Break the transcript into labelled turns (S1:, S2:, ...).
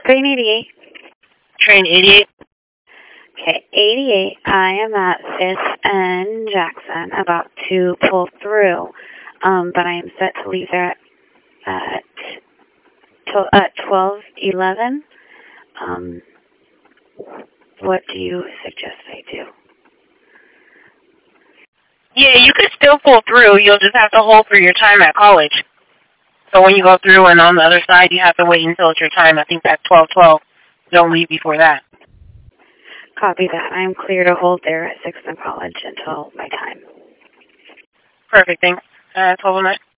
S1: Train 88.
S2: Train 88?
S1: Okay, 88. I am at 5th and Jackson, about to pull through, but I am set to leave there at 12:11. What do you suggest I do?
S2: Yeah, you could still pull through. You'll just have to hold for your time at college. So when you go through and on the other side, you have to wait until it's your time. I think that's 12:12. Don't leave before that.
S1: Copy that. I am clear to hold there at 6th and College until my time.
S2: Perfect, thanks. 12:09.